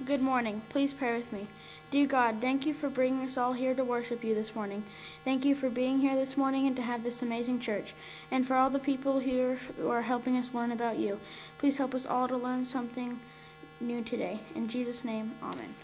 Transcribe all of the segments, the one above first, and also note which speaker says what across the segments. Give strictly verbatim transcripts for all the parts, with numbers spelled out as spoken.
Speaker 1: Good morning. Please pray with me. Dear God, thank you for bringing us all here to worship you this morning. Thank you for being here this morning and to have this amazing church. And for all the people here who are helping us learn about you. Please help us all to learn something new today. In Jesus' name, amen.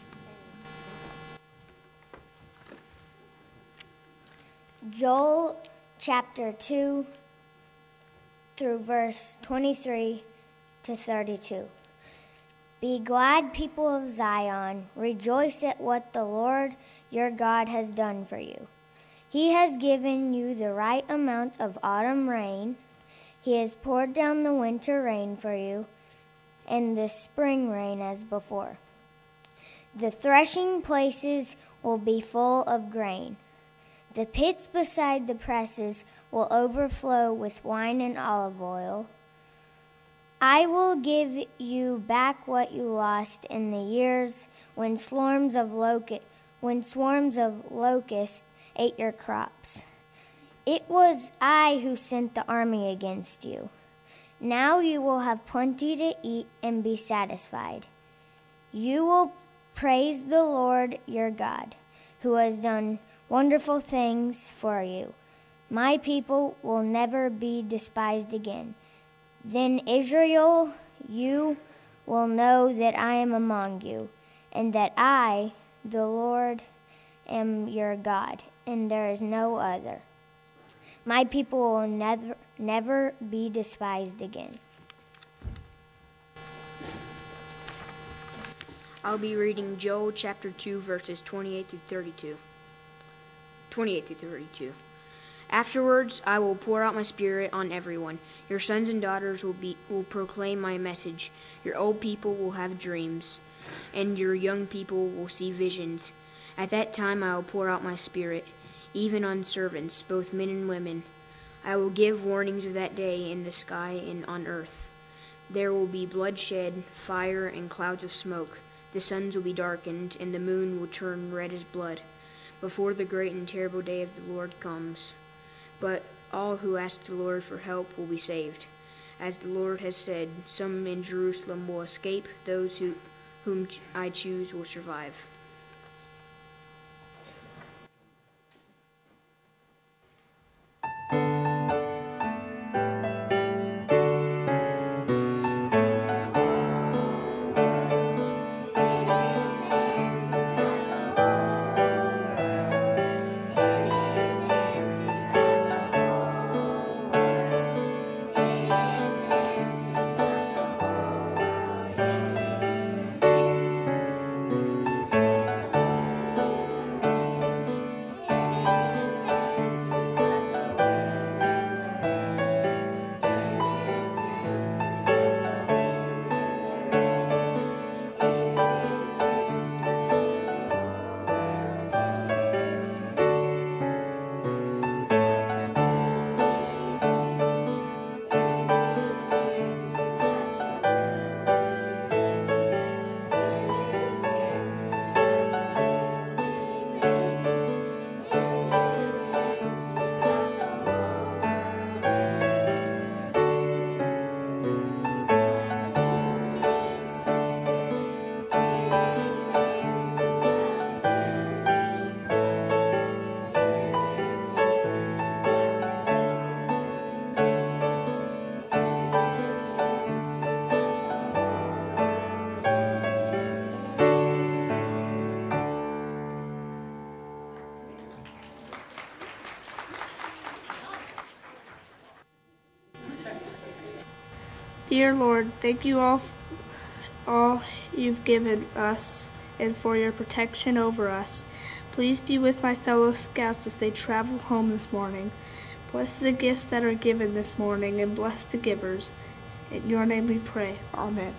Speaker 2: Joel chapter two through verse twenty-three to thirty-two. Be glad, people of Zion. Rejoice at what the Lord your God has done for you. He has given you the right amount of autumn rain. He has poured down the winter rain for you, and the spring rain as before. The threshing places will be full of grain. The pits beside the presses will overflow with wine and olive oil. I will give you back what you lost in the years when swarms of locust, when swarms of locusts ate your crops. It was I who sent the army against you. Now you will have plenty to eat and be satisfied. You will praise the Lord your God, who has done wonderful things for you. My people will never be despised again. Then, Israel, you will know that I am among you, and that I, the Lord, am your God, and there is no other. My people will never, never be despised again.
Speaker 3: I'll be reading Joel chapter two, verses twenty-eight through thirty-two. twenty-eight through thirty-two. Afterwards, I will pour out my spirit on everyone. Your sons and daughters will be will proclaim my message. Your old people will have dreams, and your young people will see visions. At that time I will pour out my spirit, even on servants, both men and women. I will give warnings of that day in the sky and on earth. There will be bloodshed, fire, and clouds of smoke. The suns will be darkened, and the moon will turn red as blood, before the great and terrible day of the Lord comes. But all who ask the Lord for help will be saved. As the Lord has said, some in Jerusalem will escape, those who, whom I choose will survive.
Speaker 4: Dear Lord, thank you all, all you've given us and for your protection over us. Please be with my fellow scouts as they travel home this morning. Bless the gifts that are given this morning and bless the givers. In your name we pray. Amen.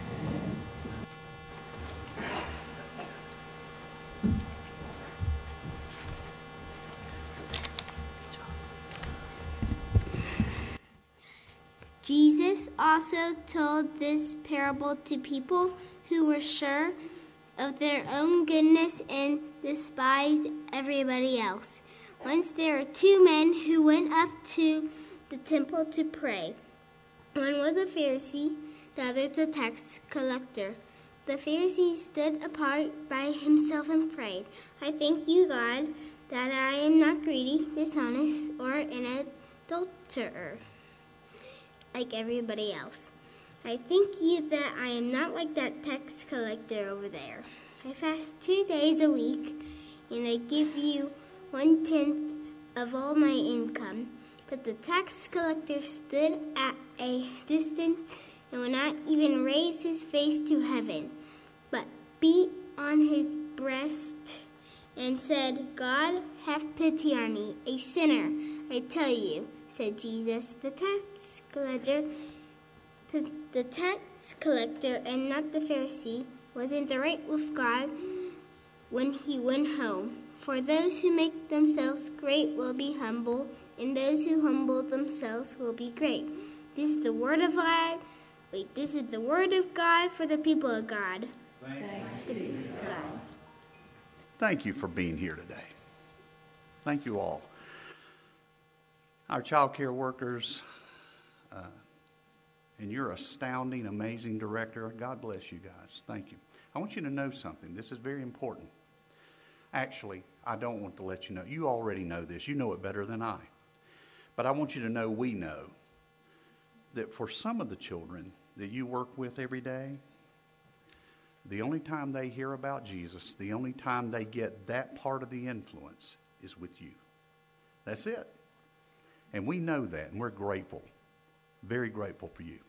Speaker 5: Jesus also told this parable to people who were sure of their own goodness and despised everybody else. Once there were two men who went up to the temple to pray. One was a Pharisee, the other a tax collector. The Pharisee stood apart by himself and prayed, I thank you, God, that I am not greedy, dishonest, or an adulterer like everybody else. I thank you that I am not like that tax collector over there. I fast two days a week, and I give you one-tenth of all my income. But the tax collector stood at a distance and would not even raise his face to heaven, but beat on his breast and said, God, have pity on me, a sinner. I tell you, said Jesus, the tax collector, to the tax collector and not the Pharisee was in the right with God when he went home. For those who make themselves great will be humble, and those who humble themselves will be great. This is the word of God. Wait, this is the word of God for the people of God. Thanks be to God.
Speaker 6: Thank you for being here today. Thank you all. Our child care workers, uh, and your astounding, amazing director. God bless you guys. Thank you. I want you to know something. This is very important. Actually, I don't want to let you know. You already know this. You know it better than I. But I want you to know we know that for some of the children that you work with every day, the only time they hear about Jesus, the only time they get that part of the influence is with you. That's it. And we know that, and we're grateful, very grateful for you.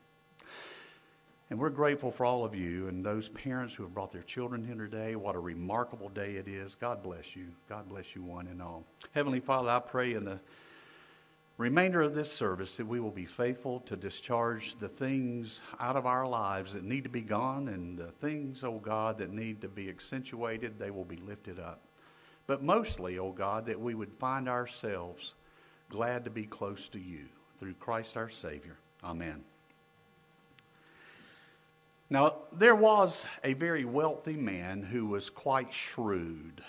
Speaker 6: And we're grateful for all of you and those parents who have brought their children here today. What a remarkable day it is. God bless you. God bless you one and all. Heavenly Father, I pray in the remainder of this service that we will be faithful to discharge the things out of our lives that need to be gone, and the things, oh God, that need to be accentuated, they will be lifted up. But mostly, oh God, that we would find ourselves glad to be close to you through Christ our Savior. Amen. Now, there was a very wealthy man who was quite shrewd.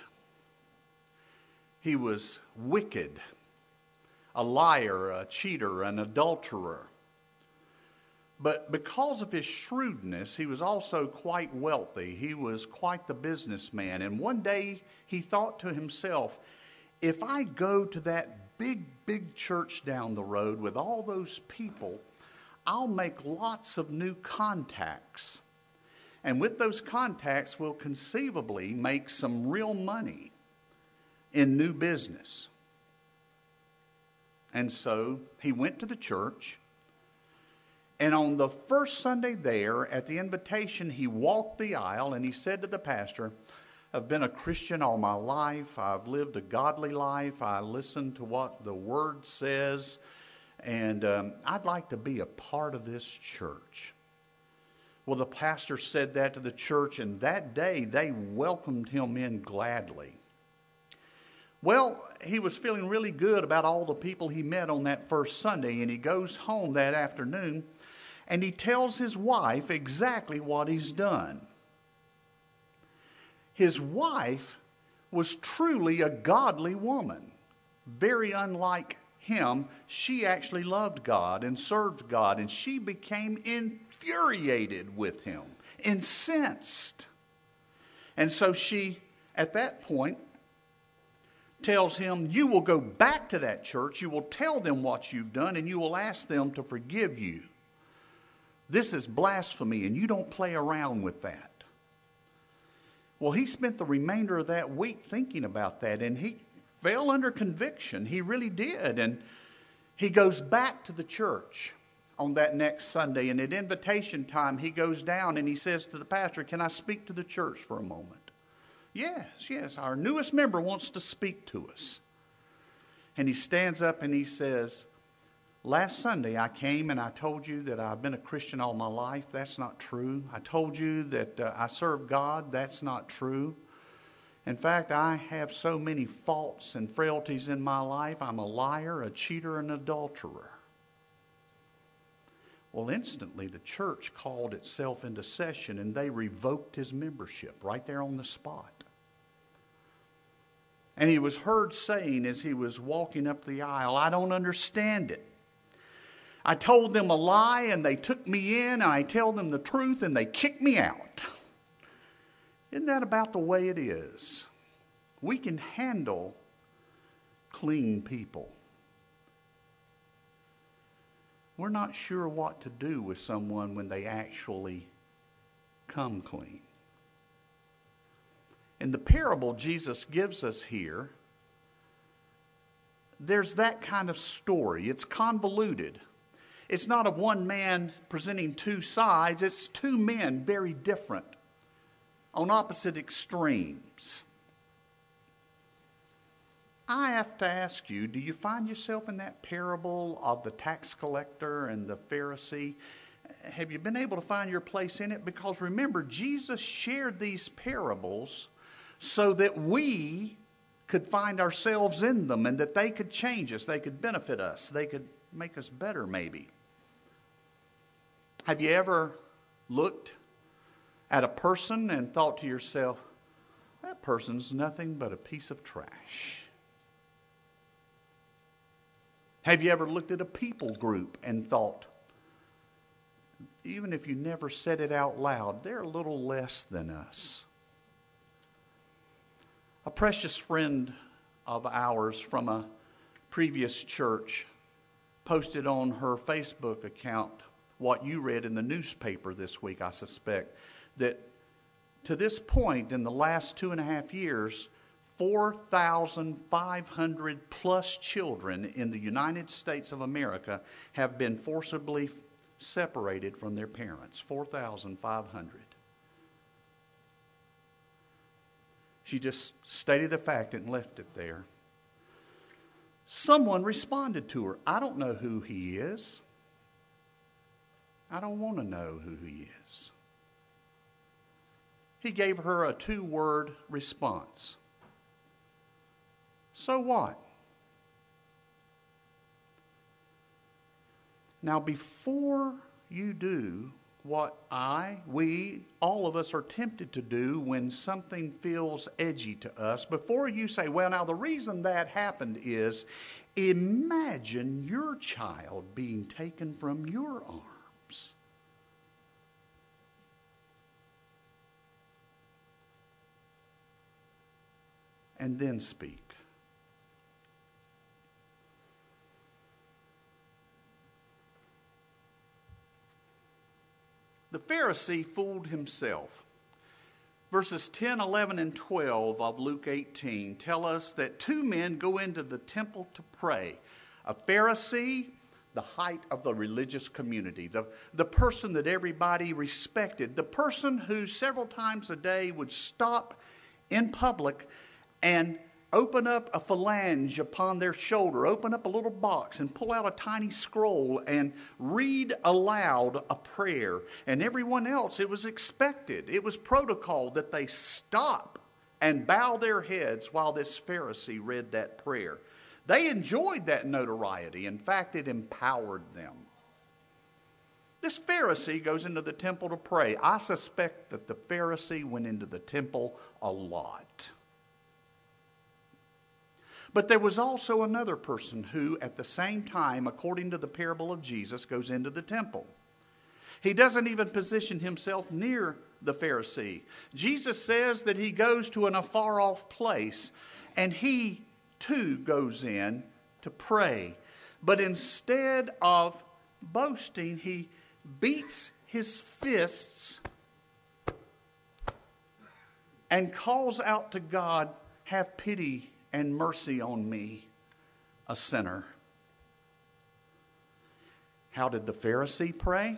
Speaker 6: He was wicked, a liar, a cheater, an adulterer. But because of his shrewdness, he was also quite wealthy. He was quite the businessman. And one day he thought to himself, if I go to that big, big church down the road with all those people, I'll make lots of new contacts. And with those contacts, we'll conceivably make some real money in new business. And so he went to the church, and on the first Sunday there, at the invitation, he walked the aisle and he said to the pastor, I've been a Christian all my life. I've lived a godly life. I listen to what the Word says, and um, I'd like to be a part of this church. Well, the pastor said that to the church, and that day they welcomed him in gladly. Well, he was feeling really good about all the people he met on that first Sunday, and he goes home that afternoon, and he tells his wife exactly what he's done. His wife was truly a godly woman, very unlike him. She actually loved God and served God, and she became infuriated with him, incensed. And so she, at that point, tells him, you will go back to that church, you will tell them what you've done, and you will ask them to forgive you. This is blasphemy, and you don't play around with that. Well, he spent the remainder of that week thinking about that, and he fell under conviction. He really did. And he goes back to the church on that next Sunday, and at invitation time, he goes down and he says to the pastor, can I speak to the church for a moment? Yes, yes, our newest member wants to speak to us. And he stands up and he says, last Sunday I came and I told you that I've been a Christian all my life. That's not true. I told you that uh, I serve God. That's not true. In fact, I have so many faults and frailties in my life. I'm a liar, a cheater, an adulterer. Well, instantly the church called itself into session and they revoked his membership right there on the spot. And he was heard saying as he was walking up the aisle, I don't understand it. I told them a lie and they took me in, and I tell them the truth and they kicked me out. Isn't that about the way it is? We can handle clean people. We're not sure what to do with someone when they actually come clean. In the parable Jesus gives us here, there's that kind of story. It's convoluted. It's not of one man presenting two sides. It's two men very different, on opposite extremes. I have to ask you, do you find yourself in that parable of the tax collector and the Pharisee? Have you been able to find your place in it? Because remember, Jesus shared these parables so that we could find ourselves in them and that they could change us, they could benefit us, they could make us better maybe. Have you ever looked at a person and thought to yourself, that person's nothing but a piece of trash? Have you ever looked at a people group and thought, even if you never said it out loud, they're a little less than us? A precious friend of ours from a previous church posted on her Facebook account what you read in the newspaper this week, I suspect, that to this point in the last two and a half years, four thousand five hundred plus children in the United States of America have been forcibly separated from their parents. four thousand five hundred. She just stated the fact and left it there. Someone responded to her, I don't know who he is. I don't want to know who he is. He gave her a two-word response. So what? Now, before you do what I, we, all of us are tempted to do when something feels edgy to us, before you say, well, now the reason that happened is, imagine your child being taken from your arms. And then speak. The Pharisee fooled himself. Verses ten, eleven, and twelve of Luke eighteen tell us that two men go into the temple to pray. A Pharisee, the height of the religious community, the, the person that everybody respected, the person who several times a day would stop in public and open up a phalange upon their shoulder, open up a little box and pull out a tiny scroll and read aloud a prayer. And everyone else, it was expected, it was protocol that they stop and bow their heads while this Pharisee read that prayer. They enjoyed that notoriety. In fact, it empowered them. This Pharisee goes into the temple to pray. I suspect that the Pharisee went into the temple a lot. But there was also another person who, at the same time, according to the parable of Jesus, goes into the temple. He doesn't even position himself near the Pharisee. Jesus says that he goes to an afar-off place, and he too goes in to pray. But instead of boasting, he beats his fists and calls out to God, have pity and mercy on me, a sinner. How did the Pharisee pray?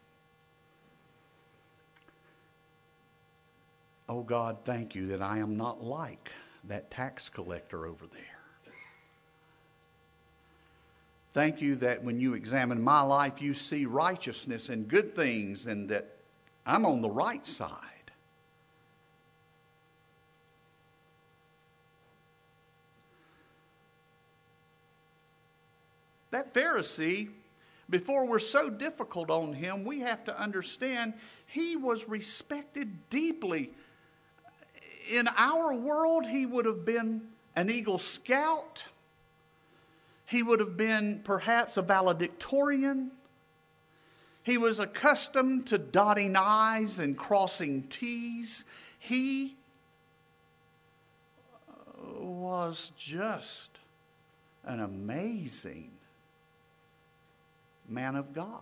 Speaker 6: Oh God, thank you that I am not like that tax collector over there. Thank you that when you examine my life, you see righteousness and good things, and that I'm on the right side. That Pharisee, before we're so difficult on him, we have to understand he was respected deeply. In our world, he would have been an Eagle Scout. He would have been perhaps a valedictorian. He was accustomed to dotting I's and crossing T's. He was just an amazing man of God.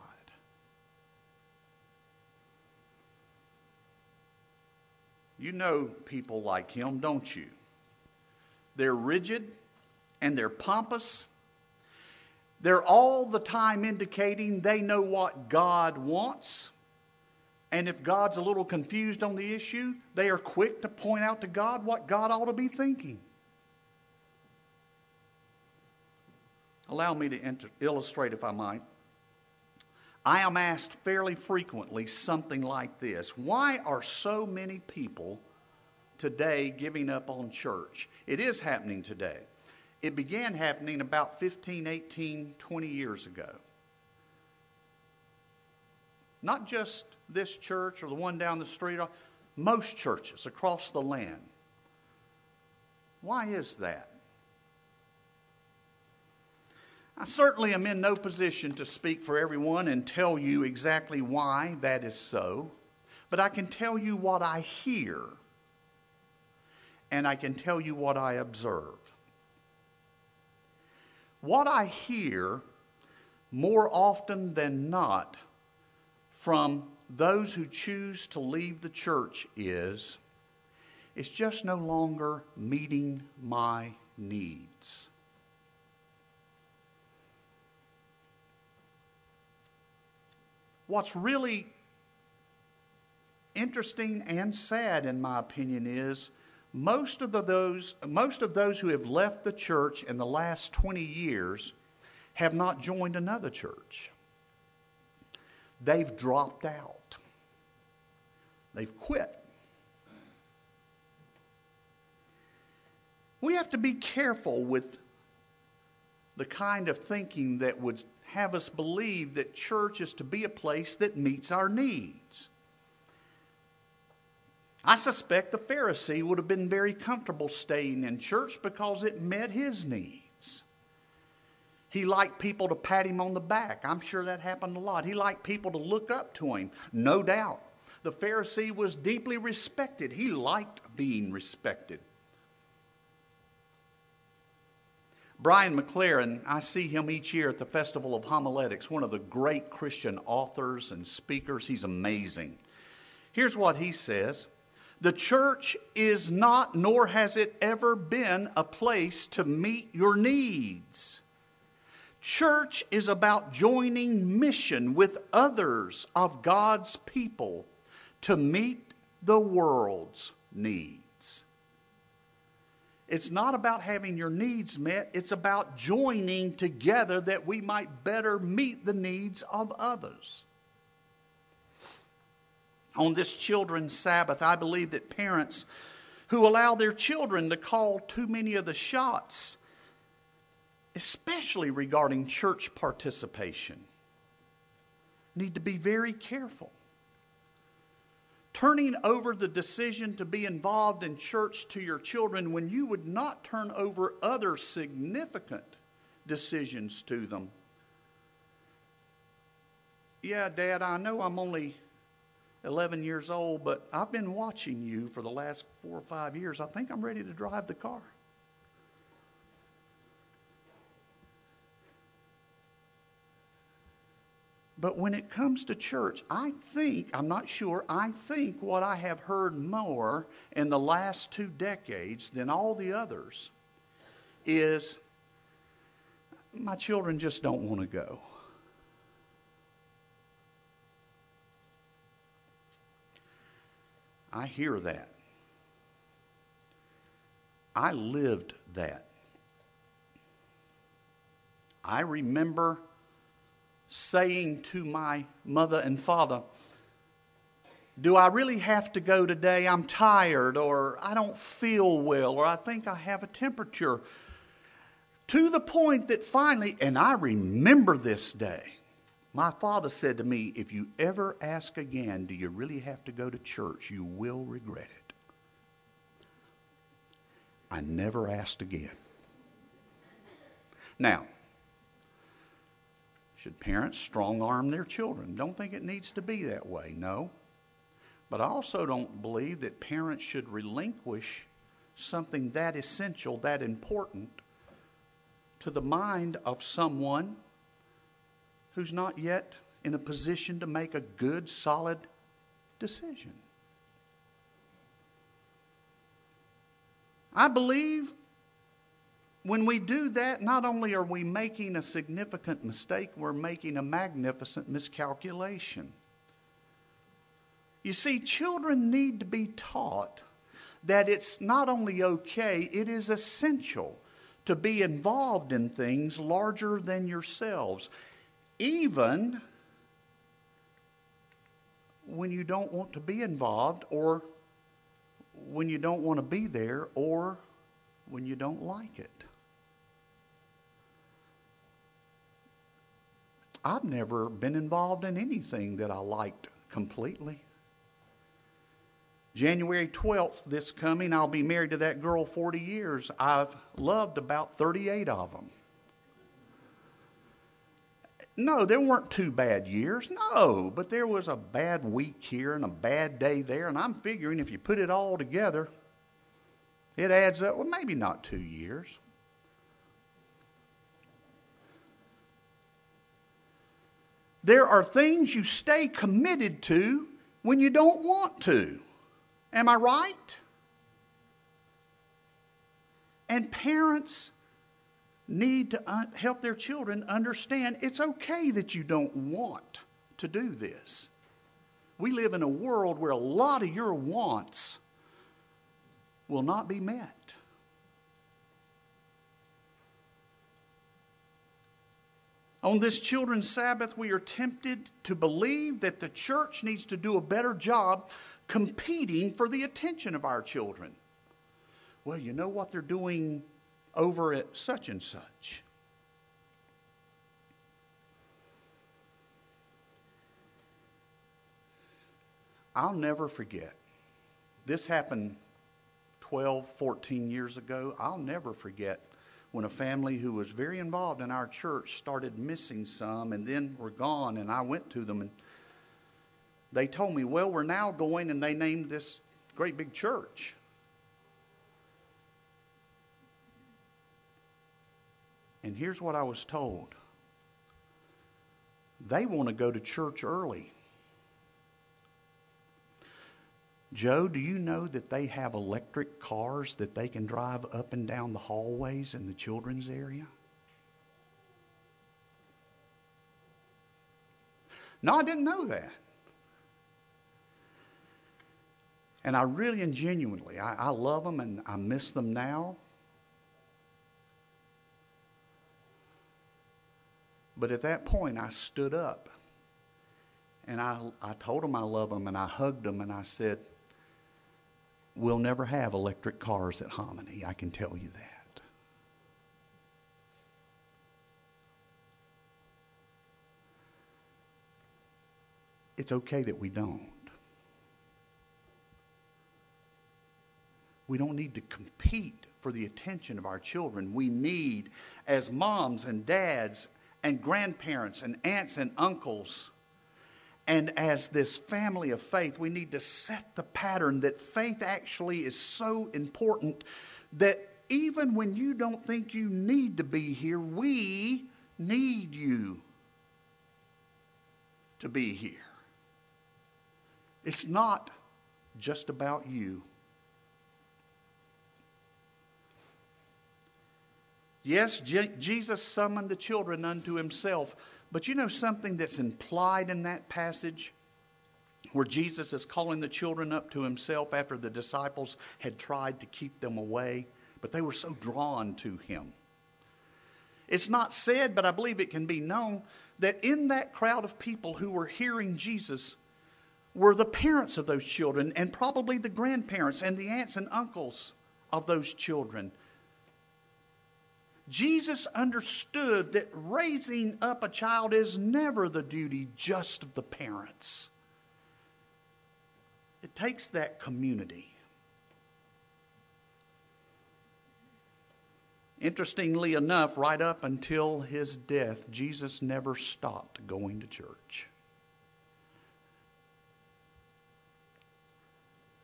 Speaker 6: You know people like him, don't you? They're rigid and they're pompous. They're all the time indicating they know what God wants. And if God's a little confused on the issue, they are quick to point out to God what God ought to be thinking. Allow me to enter, illustrate, if I might. I am asked fairly frequently something like this. Why are so many people today giving up on church? It is happening today. It began happening about fifteen, eighteen, twenty years ago. Not just this church or the one down the street, most churches across the land. Why is that? I certainly am in no position to speak for everyone and tell you exactly why that is so, but I can tell you what I hear, and I can tell you what I observe. What I hear more often than not from those who choose to leave the church is, it's just no longer meeting my needs. What's really interesting and sad, in my opinion, is most of the, those most of those who have left the church in the last twenty years have not joined another church. They've dropped out. They've quit. We have to be careful with the kind of thinking that would have us believe that church is to be a place that meets our needs. I suspect the Pharisee would have been very comfortable staying in church because it met his needs. He liked people to pat him on the back. I'm sure that happened a lot. He liked people to look up to him, no doubt. The Pharisee was deeply respected. He liked being respected. Brian McLaren, I see him each year at the Festival of Homiletics, one of the great Christian authors and speakers. He's amazing. Here's what he says. The church is not, nor has it ever been, a place to meet your needs. Church is about joining mission with others of God's people to meet the world's needs. It's not about having your needs met. It's about joining together that we might better meet the needs of others. On this Children's Sabbath, I believe that parents who allow their children to call too many of the shots, especially regarding church participation, need to be very careful. Turning over the decision to be involved in church to your children when you would not turn over other significant decisions to them. Yeah, Dad, I know I'm only eleven years old, but I've been watching you for the last four or five years. I think I'm ready to drive the car. But when it comes to church, I think, I'm not sure, I think what I have heard more in the last two decades than all the others is my children just don't want to go. I hear that. I lived that. I remember saying to my mother and father, do I really have to go today? I'm tired, or I don't feel well, or I think I have a temperature. To the point that finally, and I remember this day, my father said to me, if you ever ask again, do you really have to go to church, you will regret it. I never asked again. Now, should parents strong-arm their children? Don't think it needs to be that way, no. But I also don't believe that parents should relinquish something that essential, that important, to the mind of someone who's not yet in a position to make a good, solid decision. I believe when we do that, not only are we making a significant mistake, we're making a magnificent miscalculation. You see, children need to be taught that it's not only okay, it is essential to be involved in things larger than yourselves, even when you don't want to be involved, or when you don't want to be there, or when you don't like it. I've never been involved in anything that I liked completely. January twelfth, this coming, I'll be married to that girl forty years. I've loved about thirty-eight of them. No, there weren't two bad years. No, but there was a bad week here and a bad day there. And I'm figuring if you put it all together, it adds up, well, maybe not two years. There are things you stay committed to when you don't want to. Am I right? And parents need to un- help their children understand it's okay that you don't want to do this. We live in a world where a lot of your wants will not be met. On this Children's Sabbath, we are tempted to believe that the church needs to do a better job competing for the attention of our children. Well, you know what they're doing over at such and such. I'll never forget. This happened twelve, fourteen years ago. I'll never forget when a family who was very involved in our church started missing some and then were gone, and I went to them and they told me, well, we're now going, and they named this great big church. And here's what I was told. They want to go to church early. Joe, do you know that they have electric cars that they can drive up and down the hallways in the children's area? No, I didn't know that. And I really and genuinely, I, I love them and I miss them now. But at that point, I stood up and I, I told them I love them, and I hugged them, and I said, we'll never have electric cars at Hominy, I can tell you that. It's okay that we don't. We don't need to compete for the attention of our children. We need, as moms and dads and grandparents and aunts and uncles, and as this family of faith, we need to set the pattern that faith actually is so important that even when you don't think you need to be here, we need you to be here. It's not just about you. Yes, Je- Jesus summoned the children unto himself. But you know something that's implied in that passage where Jesus is calling the children up to himself after the disciples had tried to keep them away, but they were so drawn to him. It's not said, but I believe it can be known, that in that crowd of people who were hearing Jesus were the parents of those children, and probably the grandparents and the aunts and uncles of those children. Jesus understood that raising up a child is never the duty just of the parents. It takes that community. Interestingly enough, right up until his death, Jesus never stopped going to church.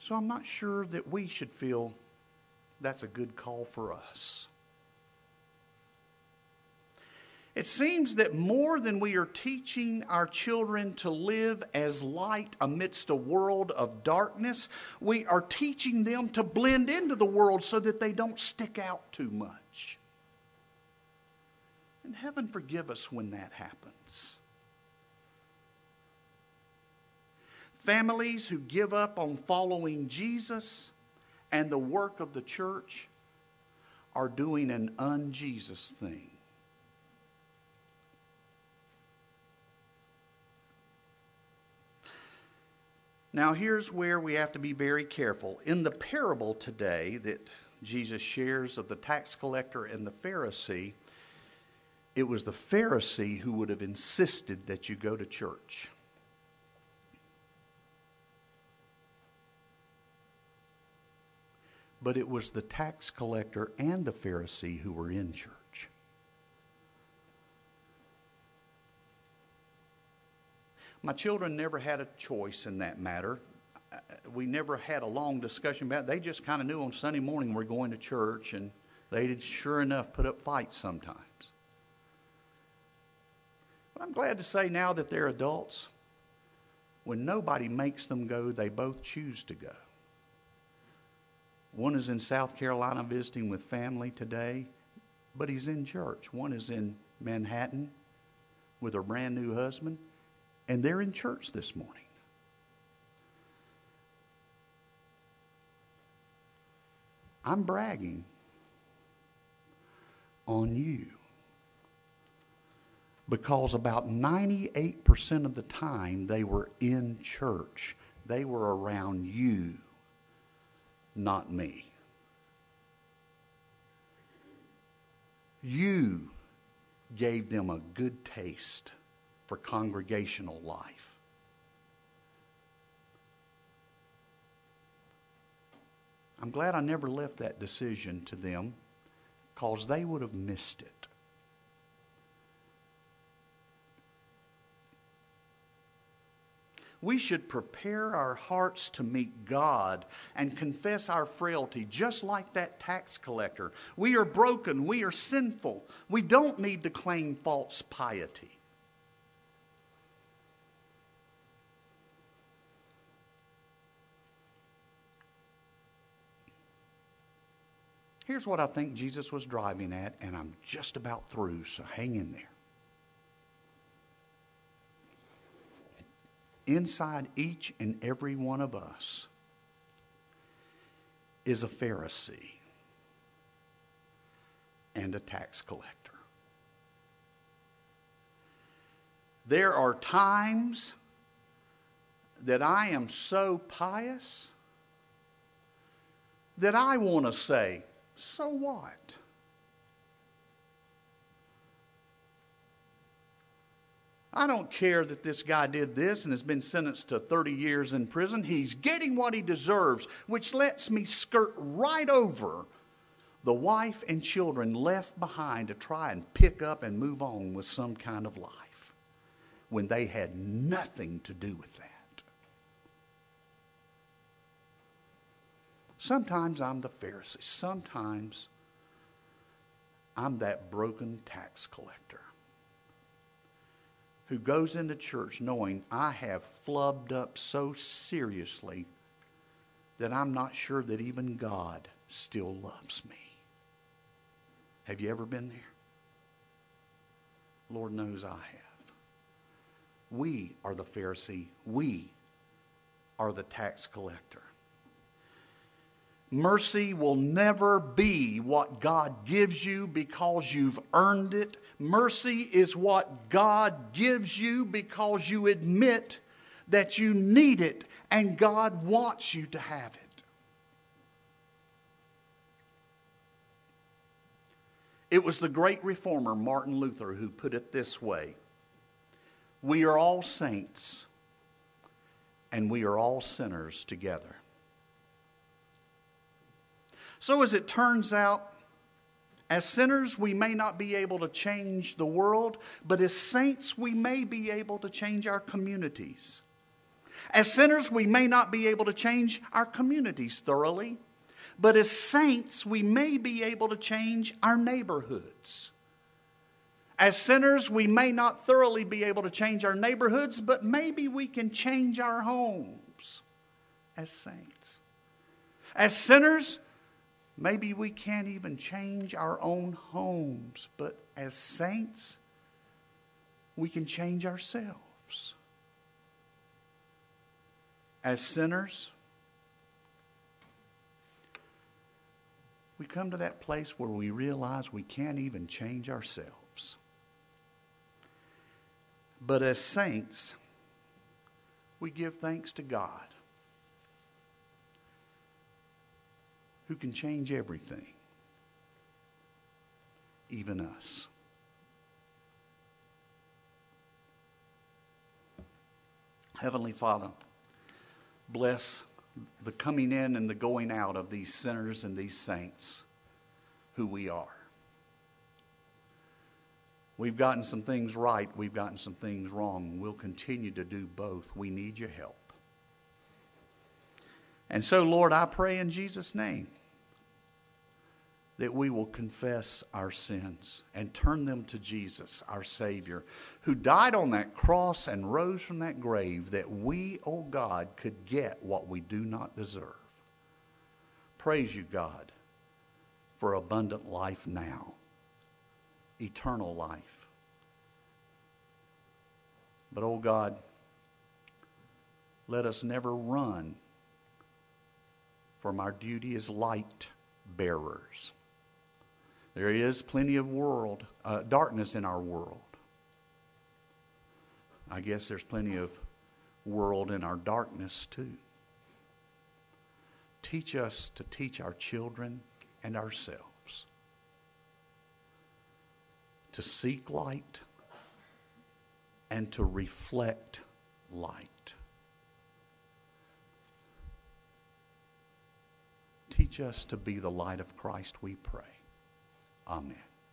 Speaker 6: So I'm not sure that we should feel that's a good call for us. It seems that more than we are teaching our children to live as light amidst a world of darkness, we are teaching them to blend into the world so that they don't stick out too much. And heaven forgive us when that happens. Families who give up on following Jesus and the work of the church are doing an un-Jesus thing. Now, here's where we have to be very careful. In the parable today that Jesus shares of the tax collector and the Pharisee, it was the Pharisee who would have insisted that you go to church. But it was the tax collector and the Pharisee who were in church. My children never had a choice in that matter. We never had a long discussion about it. They just kind of knew on Sunday morning we're going to church, and they did, sure enough, put up fights sometimes. But I'm glad to say now that they're adults, when nobody makes them go, they both choose to go. One is in South Carolina visiting with family today, but he's in church. One is in Manhattan with her brand new husband, and they're in church this morning. I'm bragging on you because about ninety-eight percent of the time they were in church. They were around you, not me. You gave them a good taste for congregational life. I'm glad I never left that decision to them, because they would have missed it. We should prepare our hearts to meet God and confess our frailty, just like that tax collector. We are broken. We are sinful. We don't need to claim false piety. Here's what I think Jesus was driving at, and I'm just about through, so hang in there. Inside each and every one of us is a Pharisee and a tax collector. There are times that I am so pious that I want to say, so what? I don't care that this guy did this and has been sentenced to thirty years in prison. He's getting what he deserves, which lets me skirt right over the wife and children left behind to try and pick up and move on with some kind of life when they had nothing to do with that. Sometimes I'm the Pharisee. Sometimes I'm that broken tax collector who goes into church knowing I have flubbed up so seriously that I'm not sure that even God still loves me. Have you ever been there? Lord knows I have. We are the Pharisee. We are the tax collector. Mercy will never be what God gives you because you've earned it. Mercy is what God gives you because you admit that you need it and God wants you to have it. It was the great reformer Martin Luther who put it this way: we are all saints and we are all sinners together. So as it turns out, as sinners, we may not be able to change the world, but as saints, we may be able to change our communities. As sinners, we may not be able to change our communities thoroughly, but as saints, we may be able to change our neighborhoods. As sinners, we may not thoroughly be able to change our neighborhoods, but maybe we can change our homes as saints. As sinners, maybe we can't even change our own homes, but as saints, we can change ourselves. As sinners, we come to that place where we realize we can't even change ourselves. But as saints, we give thanks to God, who can change everything, even us. Heavenly Father, bless the coming in and the going out of these sinners and these saints who we are. We've gotten some things right, we've gotten some things wrong. We'll continue to do both. We need your help. And so, Lord, I pray in Jesus' name that we will confess our sins and turn them to Jesus, our Savior, who died on that cross and rose from that grave that we, oh God, could get what we do not deserve. Praise you, God, for abundant life now, eternal life. But, oh God, let us never run from our duty as light bearers. There is plenty of world uh, darkness in our world. I guess there's plenty of world in our darkness too. Teach us to teach our children and ourselves to seek light and to reflect light. Teach us to be the light of Christ, we pray. Amen.